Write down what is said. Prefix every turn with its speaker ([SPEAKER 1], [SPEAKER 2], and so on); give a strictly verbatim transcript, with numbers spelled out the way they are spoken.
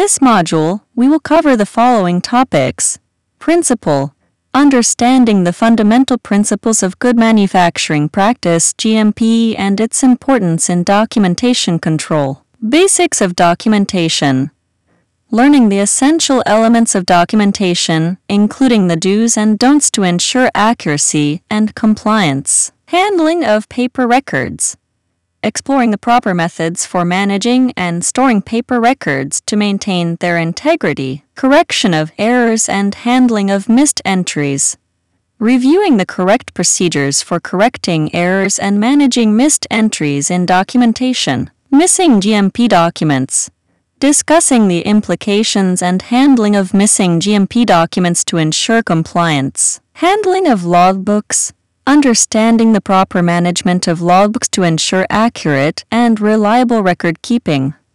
[SPEAKER 1] this module, we will cover the following topics. Principle: understanding the fundamental principles of good manufacturing practice (G M P) and its importance in documentation control. Basics of documentation: learning the essential elements of documentation, including the do's and don'ts to ensure accuracy and compliance. Handling of paper records: exploring the proper methods for managing and storing paper records to maintain their integrity. Correction of errors and handling of missed entries: reviewing the correct procedures for correcting errors and managing missed entries in documentation. Missing G M P documents: discussing the implications and handling of missing G M P documents to ensure compliance. Handling of logbooks: understanding the proper management of logbooks to ensure accurate and reliable record keeping.